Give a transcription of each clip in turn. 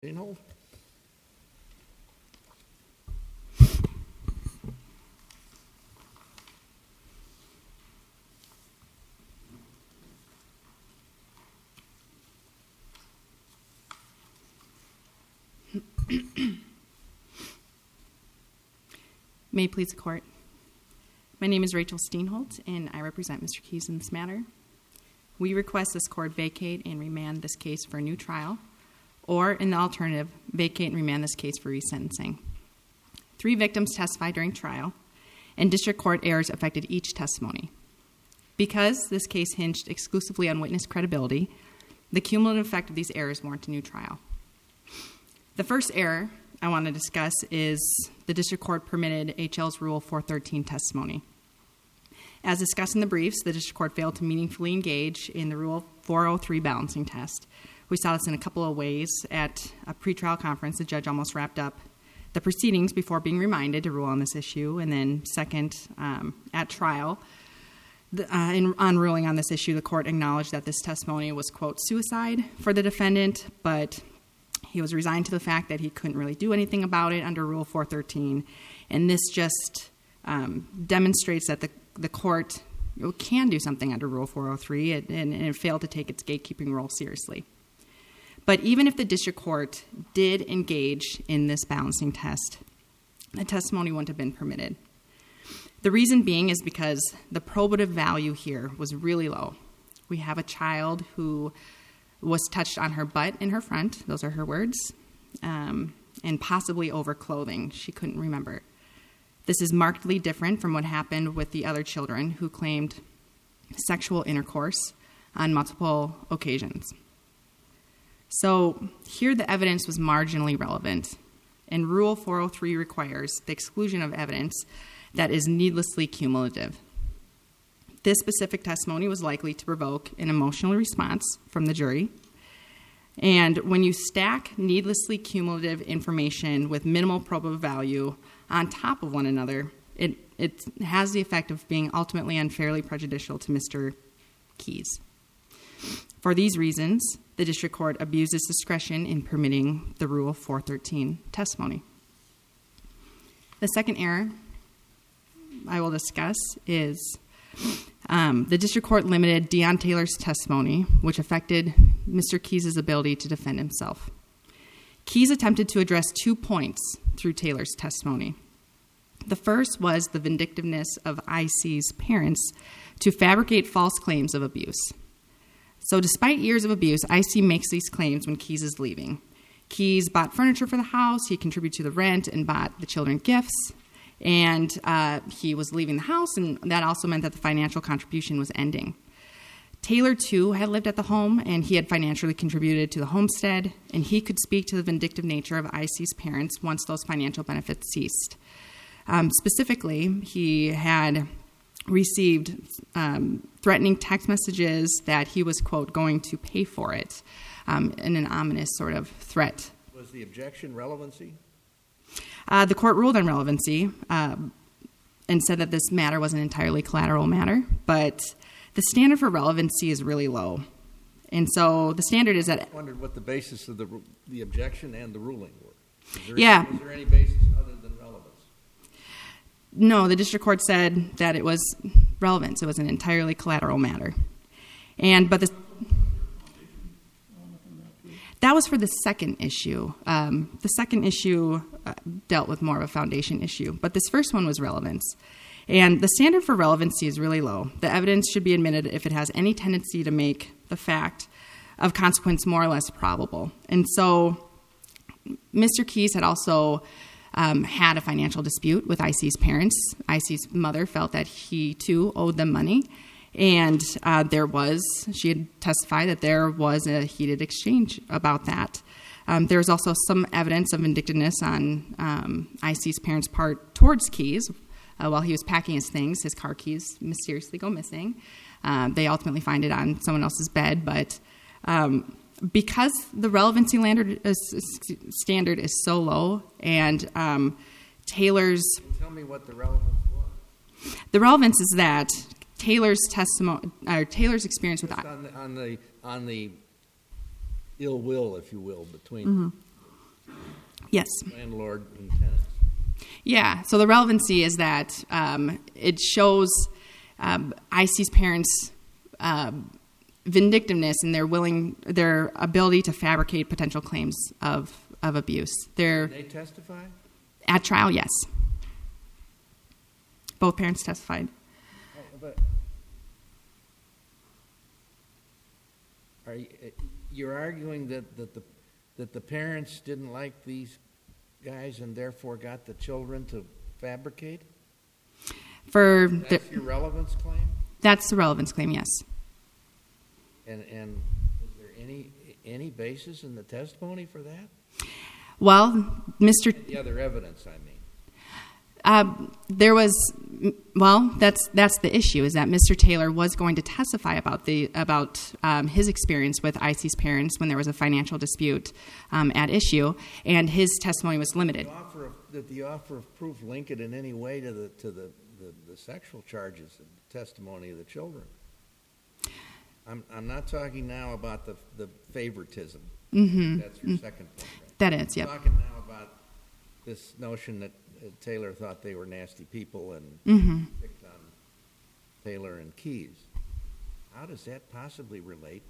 Steinholt. May it please the court. My name is Rachel Steinholt, and I represent Mr. Keys in this matter. We request this court vacate and remand this case for a new trial, or, in the alternative, vacate and remand this case for resentencing. 3 victims testified during trial, and district court errors affected each testimony. Because this case hinged exclusively on witness credibility, the cumulative effect of these errors warrant a new trial. The first error I want to discuss is the district court permitted HL's Rule 413 testimony. As discussed in the briefs, the district court failed to meaningfully engage in the Rule 403 balancing test. We saw this in a couple of ways. At a pretrial conference, the judge almost wrapped up the proceedings before being reminded to rule on this issue. And then second, at trial, on ruling on this issue, the court acknowledged that this testimony was, quote, suicide for the defendant, but he was resigned to the fact that he couldn't really do anything about it under Rule 413. And this just demonstrates that the court can do something under Rule 403, and it failed to take its gatekeeping role seriously. But even if the district court did engage in this balancing test, the testimony wouldn't have been permitted. The reason being is because the probative value here was really low. We have a child who was touched on her butt in her front, those are her words, and possibly over clothing. She couldn't remember. This is markedly different from what happened with the other children who claimed sexual intercourse on multiple occasions. So here the evidence was marginally relevant, and Rule 403 requires the exclusion of evidence that is needlessly cumulative. This specific testimony was likely to provoke an emotional response from the jury, and when you stack needlessly cumulative information with minimal probative value on top of one another, it has the effect of being ultimately unfairly prejudicial to Mr. Keys. For these reasons, the district court abused its discretion in permitting the Rule 413 testimony. The second error I will discuss is the district court limited Deon Taylor's testimony, which affected Mr. Keys' ability to defend himself. Keys attempted to address 2 points through Taylor's testimony. The first was the vindictiveness of IC's parents to fabricate false claims of abuse. So despite years of abuse, IC makes these claims when Keys is leaving. Keys bought furniture for the house, he contributed to the rent, and bought the children gifts. And he was leaving the house, and that also meant that the financial contribution was ending. Taylor, too, had lived at the home, and he had financially contributed to the homestead, and he could speak to the vindictive nature of IC's parents once those financial benefits ceased. Specifically, he had received threatening text messages that he was, quote, going to pay for it, in an ominous sort of threat. Was the objection relevancy? The court ruled on relevancy and said that this matter was an entirely collateral matter, but the standard for relevancy is really low. And so the standard is that... I wondered what the basis of the objection and the ruling were. Yeah. Was there any basis other than relevance? No, the district court said that it was relevance. It was an entirely collateral matter. That was for the second issue. The second issue dealt with more of a foundation issue, but this first one was relevance. And the standard for relevancy is really low. The evidence should be admitted if it has any tendency to make the fact of consequence more or less probable. And so Mr. Keys had also had a financial dispute with IC's parents. IC's mother felt that he, too, owed them money. And she had testified that there was a heated exchange about that. There was also some evidence of vindictiveness on IC's parents' part towards Keys. While he was packing his things, his car keys mysteriously go missing. They ultimately find it on someone else's bed. But because the relevancy standard is so low, and Taylor's... Tell me what the relevance was. The relevance is that Taylor's experience with... on the ill will, if you will, between Yes. Landlord and tenants. Yeah, so the relevancy is that it shows IC's parents' vindictiveness and their ability to fabricate potential claims of abuse. Did they testify? At trial, yes. Both parents testified. But you're arguing that the parents didn't like these guys and therefore got the children to fabricate? That's your relevance claim? That's the relevance claim, yes. And is there any basis in the testimony for that? Well, The other evidence, I mean. That's the issue, is that Mr. Taylor was going to testify about his experience with IC's parents when there was a financial dispute at issue, and his testimony was limited. Did the offer of proof link it in any way to the sexual charges and testimony of the children? I'm not talking now about the favoritism. Mm-hmm. That's your second point, right? That is, yep. I'm talking now about this notion that Taylor thought they were nasty people and picked on Taylor and Keyes. How does that possibly relate?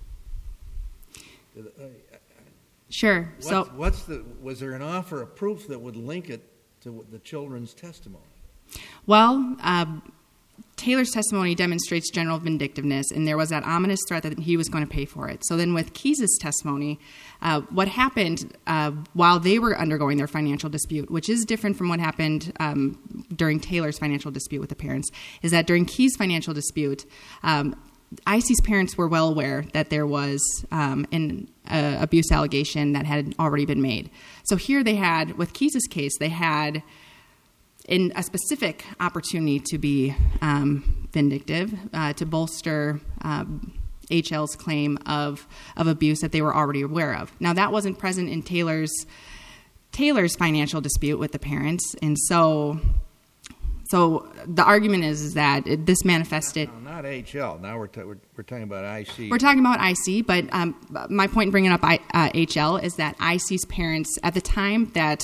Sure. Was there an offer of proof that would link it to the children's testimony? Well, Taylor's testimony demonstrates general vindictiveness, and there was that ominous threat that he was going to pay for it. So then with Keyes' testimony, what happened while they were undergoing their financial dispute, which is different from what happened during Taylor's financial dispute with the parents, is that during Keyes' financial dispute, IC's parents were well aware that there was an abuse allegation that had already been made. So here they had, with Keyes' case, they had in a specific opportunity to be vindictive, to bolster HL's claim of abuse that they were already aware of. Now, that wasn't present in Taylor's financial dispute with the parents, and so the argument is that this manifested. No, not HL. Now we're talking about IC. We're talking about IC, but my point in bringing up HL is that IC's parents, at the time that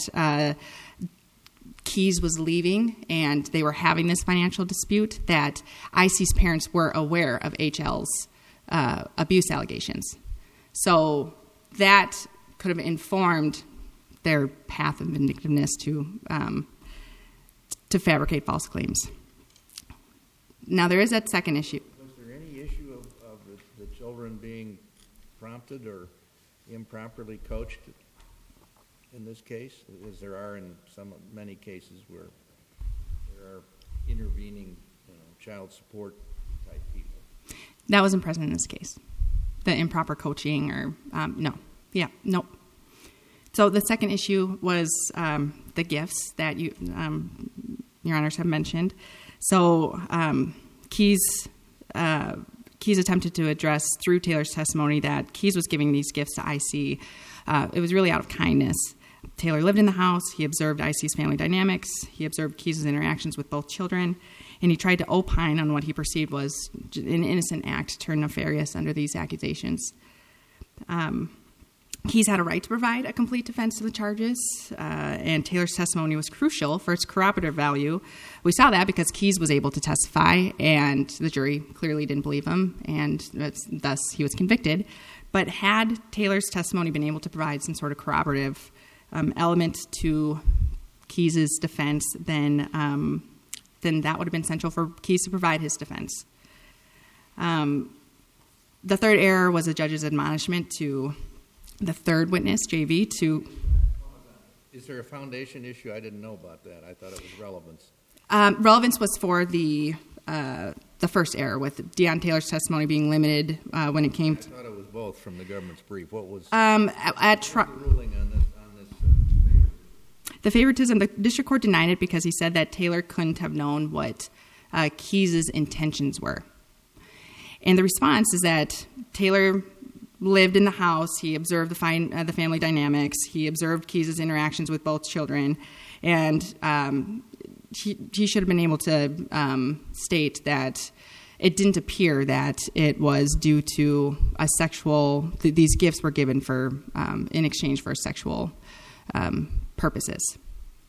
Keyes was leaving and they were having this financial dispute, that IC's parents were aware of HL's abuse allegations. So that could have informed their path of vindictiveness to fabricate false claims. Now, there is that second issue. Was there any issue of the children being prompted or improperly coached in this case, as there are in many cases where there are intervening child support type people? That wasn't present in this case. The improper coaching or no. Yeah, nope. So the second issue was the gifts that Your Honors have mentioned. So Keyes attempted to address through Taylor's testimony that Keyes was giving these gifts to IC. It was really out of kindness. Taylor lived in the house. He observed IC's family dynamics. He observed Keyes' interactions with both children, and he tried to opine on what he perceived was an innocent act turned nefarious under these accusations. Keyes had a right to provide a complete defense to the charges, and Taylor's testimony was crucial for its corroborative value. We saw that because Keyes was able to testify, and the jury clearly didn't believe him, and thus he was convicted. But had Taylor's testimony been able to provide some sort of corroborative element to Keyes' defense, then that would have been central for Keyes to provide his defense. The third error was the judge's admonishment to the third witness, JV, to... Is there a foundation issue? I didn't know about that. I thought it was relevance. Relevance was for the first error, with Deion Taylor's testimony being limited when it came to... I thought it was both from the government's brief. What was the ruling on this the favoritism? The district court denied it because he said that Taylor couldn't have known what Keyes' intentions were. And the response is that Taylor lived in the house. He observed the family dynamics. He observed Keyes' interactions with both children. And he should have been able to state that it didn't appear that it was due to a sexual... These gifts were given for in exchange for a sexual purposes.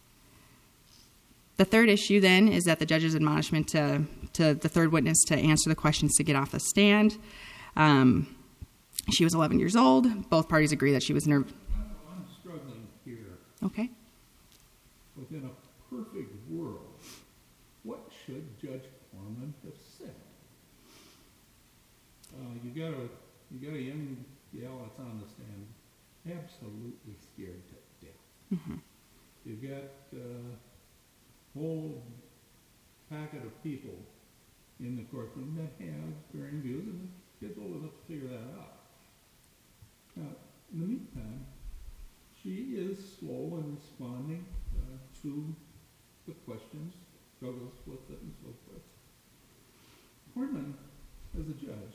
The third issue then is that the judge's admonishment to the third witness to answer the questions to get off the stand. She was 11 years old. Both parties agree that she was nervous. I'm struggling here. Okay. Within a perfect world, what should Judge Corman have said? You got a young gal that's on the stand, absolutely scared to death. Mm-hmm. You've got a whole packet of people in the courtroom that have varying views, and the kid's old enough to figure that out. Now, in the meantime, she is slow in responding to the questions, struggles with it, and so forth. Corman, as a judge,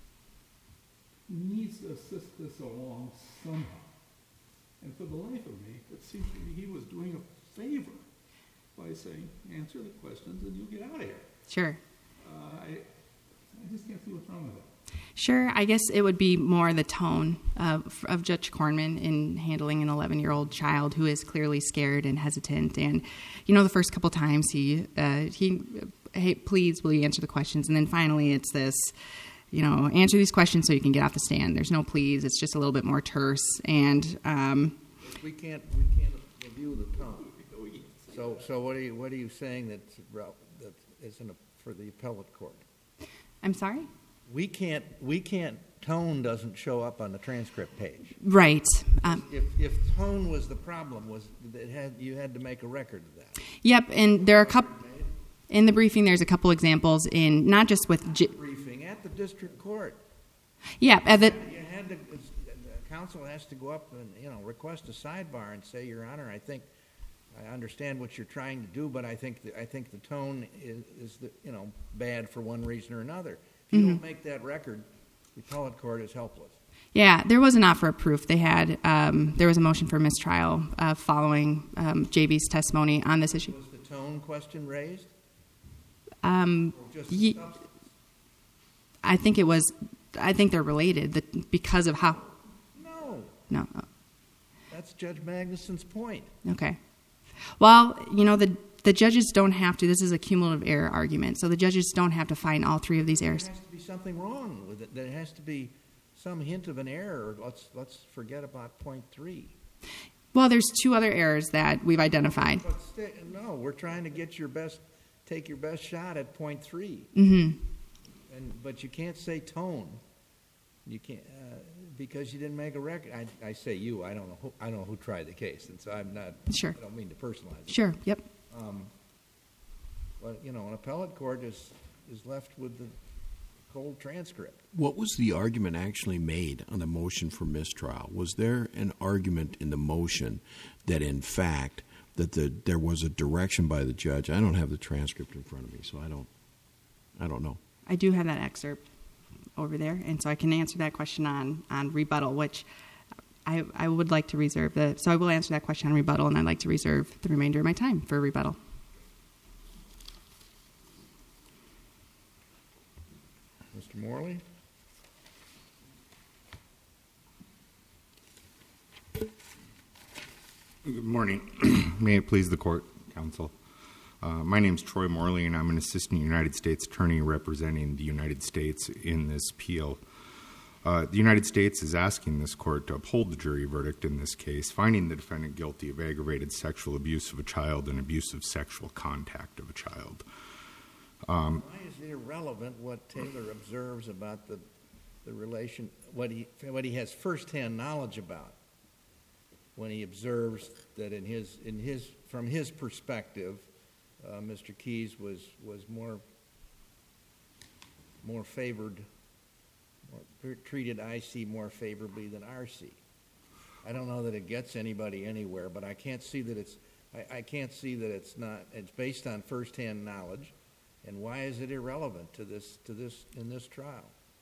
needs to assist this along somehow. And for the life of me, it seems to me he was doing a favor by saying, answer the questions and you get out of here. Sure. I just can't see what's wrong with it. Sure. I guess it would be more the tone of Judge Corman in handling an 11-year-old child who is clearly scared and hesitant. And, the first couple times he hey, please, will you answer the questions? And then finally it's this, answer these questions so you can get off the stand. There's no please. It's just a little bit more terse. And We can't review the tone. So what are you saying that isn't for the appellate court? I'm sorry? We can't. Tone doesn't show up on the transcript page. Right. If tone was the problem, you had to make a record of that. Yep. And there are a couple in the briefing. There's a couple examples in not just with briefing at the district court. Yeah. The counsel has to go up and request a sidebar and say, Your Honor, I understand what you're trying to do, but I think the tone is bad for one reason or another. If you don't make that record, the appellate court is helpless. Yeah, there was an offer of proof. They had there was a motion for mistrial following JB's testimony on this issue. Was the tone question raised? I think it was. I think they're related because of how. No. That's Judge Magnuson's point. Okay. Well, the judges don't have to. This is a cumulative error argument, so the judges don't have to find all three of these errors. There has to be something wrong with it. There has to be some hint of an error. Let's forget about point 3. Well, there's 2 other errors that we've identified. No, we're trying to take your best shot at point 3. Mm-hmm. But you can't say tone. You can't because you didn't make a record. I say you. I don't know who tried the case, and so I'm not. Sure. I don't mean to personalize it. Sure. Yep. But an appellate court is left with the cold transcript. What was the argument actually made on the motion for mistrial? Was there an argument in the motion that, in fact, there was a direction by the judge? I don't have the transcript in front of me, so I don't know. I do have that excerpt over there, and so I can answer that question on rebuttal, which I would like to reserve. So I will answer that question on rebuttal, and I'd like to reserve the remainder of my time for rebuttal. Mr. Morley? Good morning. May it please the court, counsel. My name is Troy Morley, and I'm an assistant United States attorney representing the United States in this appeal. The United States is asking this court to uphold the jury verdict in this case, finding the defendant guilty of aggravated sexual abuse of a child and abusive sexual contact of a child. Why is it irrelevant what Taylor observes about the relation, what he has firsthand knowledge about when he observes that from his perspective, Mr. Keyes was more favored, treated IC more favorably than RC. I don't know that it gets anybody anywhere, but I can't see that it's not. It's based on firsthand knowledge. And why is it irrelevant to this in this trial?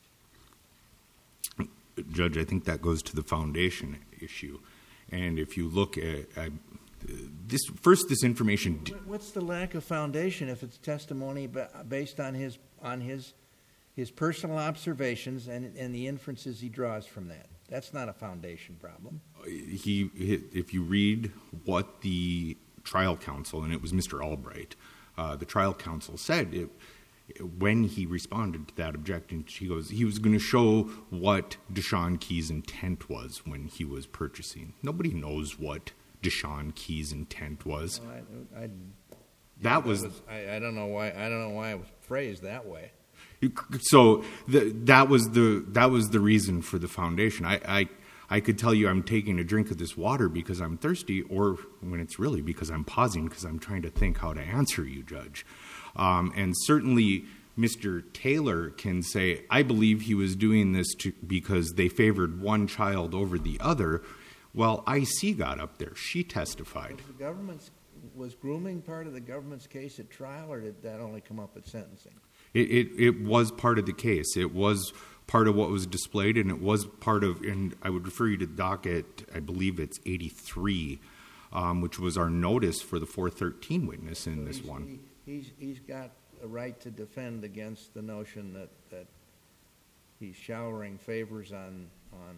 Judge, I think that goes to the foundation issue. And if you look at this information. What's the lack of foundation if it's testimony based on his personal observations and the inferences he draws from that? That's not a foundation problem. If you read what the trial counsel, and it was Mr. Albright, the trial counsel said when he responded to that objection, he was going to show what Deshaun Key's intent was when he was purchasing. Nobody knows what Deshaun Key's intent was. I don't know why it was phrased that way. So that was the reason for the foundation. I could tell you I'm taking a drink of this water because I'm thirsty, or when it's really because I'm pausing because I'm trying to think how to answer you, Judge. And certainly Mr. Taylor can say, I believe he was doing this because they favored one child over the other. Well, IC got up there. She testified. Was grooming part of the government's case at trial, or did that only come up at sentencing? It was part of the case. It was part of what was displayed, and it was part of, and I would refer you to docket, I believe it's 83, which was our notice for the 413 witness in this one. He's got a right to defend against the notion that he's showering favors on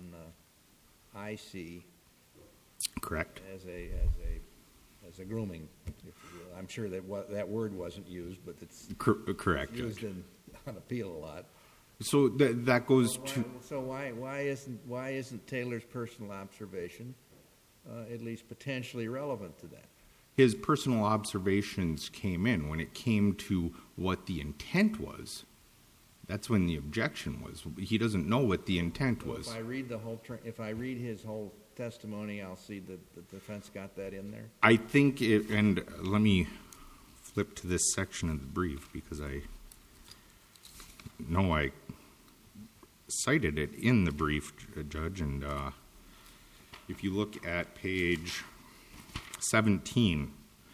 IC. Correct. As a grooming. I'm sure that word wasn't used, but it's correct. It's used on appeal a lot. So that goes to. So why isn't Taylor's personal observation at least potentially relevant to that? His personal observations came in when it came to what the intent was. That's when the objection was. He doesn't know what the intent was. If I read his whole testimony, I'll see that the defense got that in there. I think and let me flip to this section of the brief because I know I cited it in the brief, Judge, and if you look at page 17,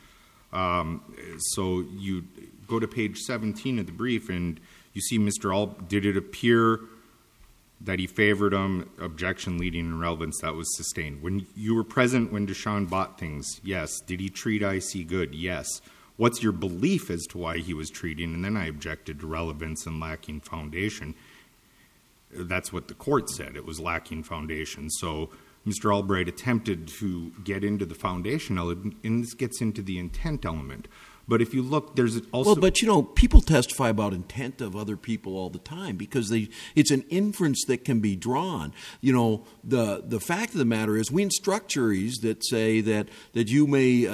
so you go to page 17 of the brief and you see did it appear that he favored him, objection leading in relevance, that was sustained. When you were present when Deshaun bought things, yes. Did he treat IC good? Yes. What's your belief as to why he was treating? And then I objected to relevance and lacking foundation. That's what the court said. It was lacking foundation. So Mr. Albright attempted to get into the foundation element, and this gets into the intent element. But if you look, there's also... Well, but, people testify about intent of other people all the time because it's an inference that can be drawn. The fact of the matter is we instruct juries that say that you may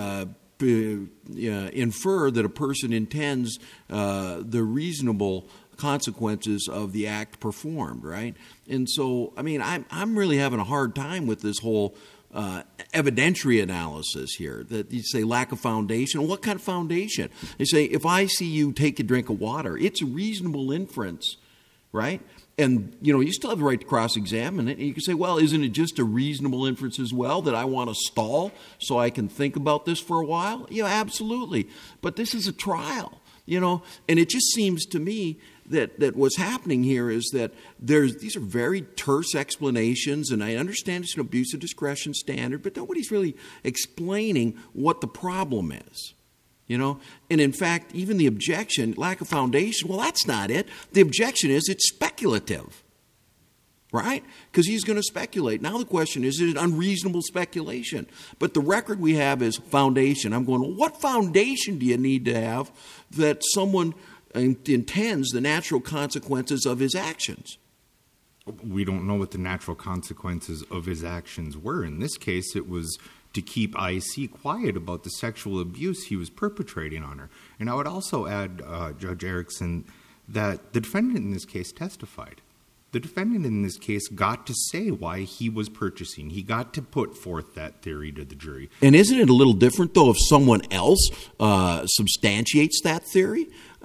infer that a person intends the reasonable consequences of the act performed, right? And so, I'm really having a hard time with this whole evidentiary analysis here, that you say lack of foundation. What kind of foundation? They say, if I see you take a drink of water, it's a reasonable inference, right? And, you still have the right to cross-examine it. And you can say, well, isn't it just a reasonable inference as well that I want to stall so I can think about this for a while? Yeah, absolutely. But this is a trial, and it just seems to me that what's happening here is that these are very terse explanations, and I understand it's an abuse of discretion standard, but nobody's really explaining what the problem is, And in fact, even the objection, lack of foundation, well, that's not it. The objection is it's speculative, right? Because he's going to speculate. Now the question is it unreasonable speculation? But the record we have is foundation. I'm going, well, what foundation do you need to have that someone intends the natural consequences of his actions? We don't know what the natural consequences of his actions were. In this case, it was to keep IC quiet about the sexual abuse he was perpetrating on her. And I would also add, Judge Erickson, that the defendant in this case testified. The defendant in this case got to say why he was purchasing. He got to put forth that theory to the jury. And isn't it a little different, though, if someone else substantiates that theory?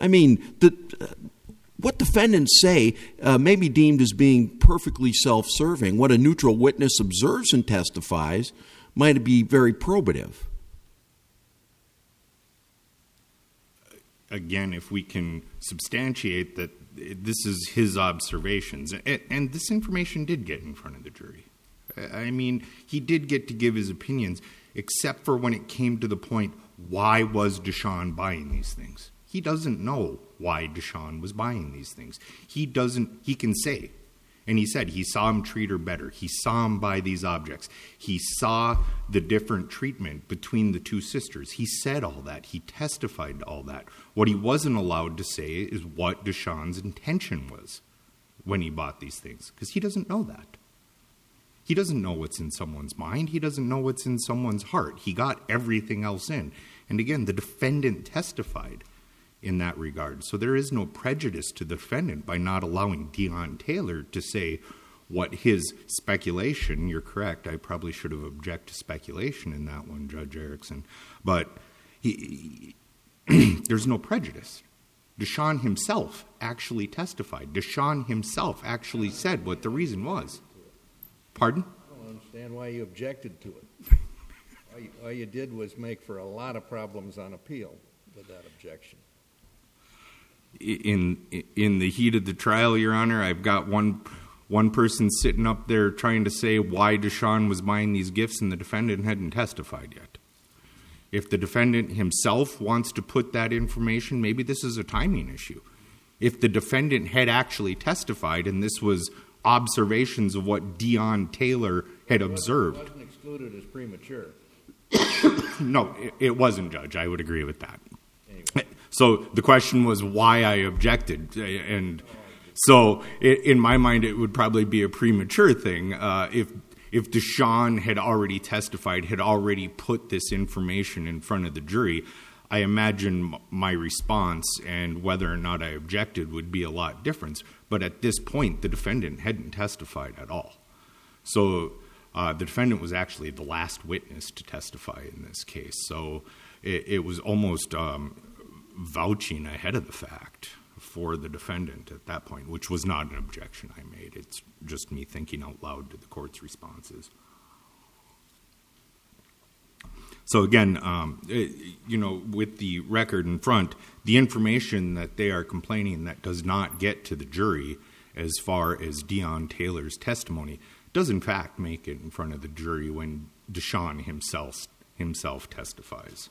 What defendants say may be deemed as being perfectly self-serving. What a neutral witness observes and testifies might be very probative. Again, if we can substantiate that this is his observations, and this information did get in front of the jury. He did get to give his opinions, except for when it came to the point, why was Deshaun buying these things? He doesn't know why Deshaun was buying these things. He can say, And he said he saw him treat her better. He saw him buy these objects. He saw the different treatment between the two sisters. He said all that. He testified to all that. What he wasn't allowed to say is what Deshawn's intention was when he bought these things, because he doesn't know that. He doesn't know what's in someone's mind. He doesn't know what's in someone's heart. He got everything else in. And again, the defendant testified in that regard. So there is no prejudice to the defendant by not allowing Deon Taylor to say what his speculation, you're correct, I probably should have objected to speculation in that one, Judge Erickson, but there's no prejudice. Deshawn himself actually testified. Deshawn himself actually said what the reason was. Pardon? I don't understand why you objected to it. All you did was make for a lot of problems on appeal with that objection. In the heat of the trial, Your Honor, I've got one person sitting up there trying to say why Deshawn was buying these gifts, and the defendant hadn't testified yet. If the defendant himself wants to put that information, maybe this is a timing issue. If the defendant had actually testified and this was observations of what Deon Taylor had observed. It wasn't excluded as premature. No, it wasn't, Judge. I would agree with that. Anyway. So the question was why I objected. And so in my mind, it would probably be a premature thing. If Deshawn had already testified, had already put this information in front of the jury, I imagine my response and whether or not I objected would be a lot different. But at this point, the defendant hadn't testified at all. So the defendant was actually the last witness to testify in this case. So it was almost vouching ahead of the fact for the defendant at that point, which was not an objection I made. It's just me thinking out loud to the court's responses. So again, with the record in front, the information that they are complaining that does not get to the jury as far as Deon Taylor's testimony does in fact make it in front of the jury when Deshawn himself testifies.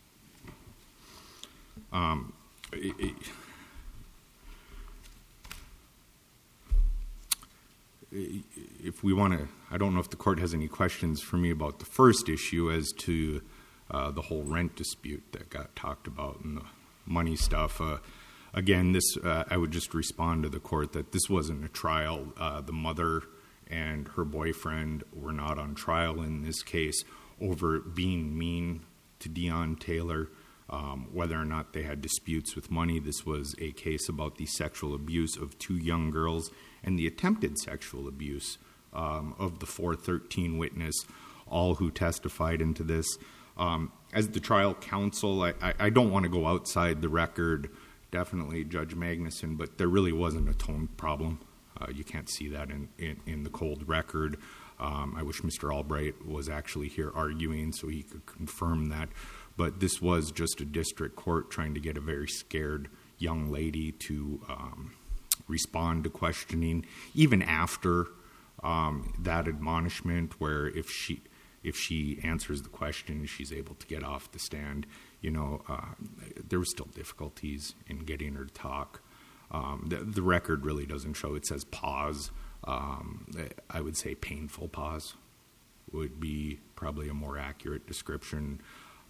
If we want to, I don't know if the court has any questions for me about the first issue as to the whole rent dispute that got talked about and the money stuff. Again, I would just respond to the court that this wasn't a trial. The mother and her boyfriend were not on trial in this case over being mean to Deon Taylor, whether or not they had disputes with money. This was a case about the sexual abuse of two young girls and the attempted sexual abuse of the 413 witness, all who testified into this. As the trial counsel, I don't want to go outside the record, definitely Judge Magnuson, but there really wasn't a tone problem. You can't see that in the cold record. I wish Mr. Albright was actually here arguing so he could confirm that. But this was just a district court trying to get a very scared young lady to respond to questioning, even after that admonishment, where if she answers the question, she's able to get off the stand. There were still difficulties in getting her to talk. The record really doesn't show. It says pause. I would say painful pause would be probably a more accurate description.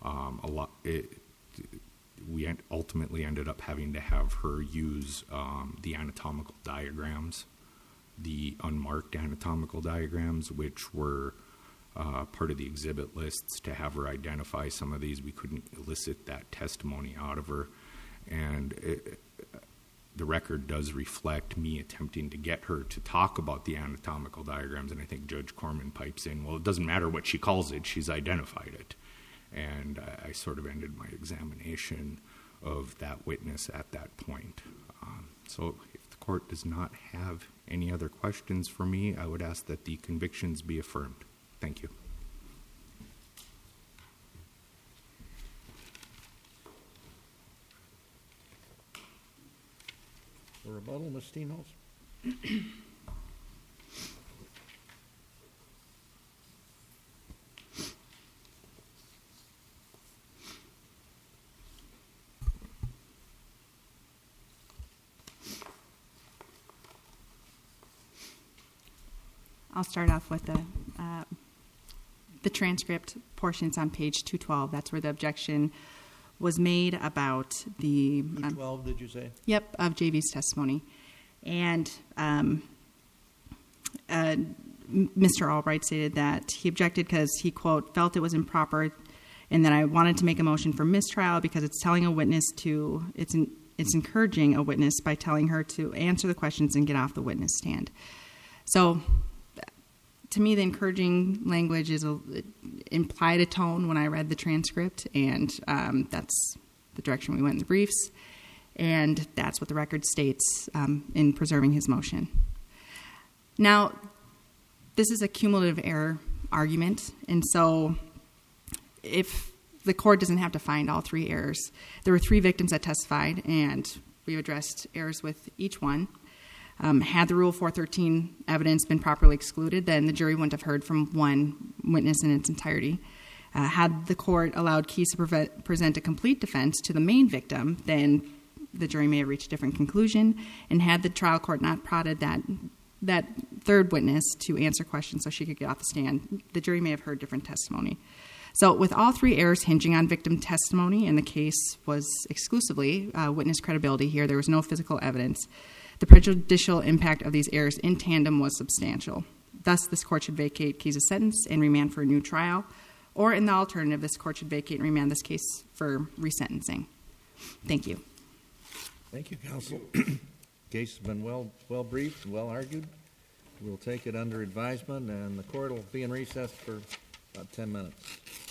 We ultimately ended up having to have her use the anatomical diagrams, the unmarked anatomical diagrams, which were part of the exhibit lists to have her identify some of these. We couldn't elicit that testimony out of her. And the record does reflect me attempting to get her to talk about the anatomical diagrams. And I think Judge Corman pipes in, well, it doesn't matter what she calls it, she's identified it. And I sort of ended my examination of that witness at that point. So if the court does not have any other questions for me, I would ask that the convictions be affirmed. Thank you. For rebuttal, Ms. Steenholz? I'll start off with the transcript portions on page 212. That's where the objection was made about the 12, did you say? Yep, of JV's testimony. And Mr. Albright stated that he objected because he, quote, felt it was improper and that I wanted to make a motion for mistrial because it's telling a witness to, it's encouraging a witness by telling her to answer the questions and get off the witness stand. So to me, the encouraging language implied a tone when I read the transcript, and that's the direction we went in the briefs, and that's what the record states in preserving his motion. Now, this is a cumulative error argument, and so if the court doesn't have to find all three errors, there were 3 victims that testified, and we addressed errors with each one. Had the Rule 413 evidence been properly excluded, then the jury wouldn't have heard from one witness in its entirety. Had the court allowed Keys to present a complete defense to the main victim, then the jury may have reached a different conclusion. And had the trial court not prodded that third witness to answer questions so she could get off the stand, the jury may have heard different testimony. So with all 3 errors hinging on victim testimony, and the case was exclusively witness credibility here, there was no physical evidence, the prejudicial impact of these errors in tandem was substantial. Thus, this court should vacate Keys' sentence and remand for a new trial, or in the alternative, this court should vacate and remand this case for resentencing. Thank you. Thank you, counsel. Case has been well briefed and well argued. We'll take it under advisement, and the court will be in recess for about 10 minutes.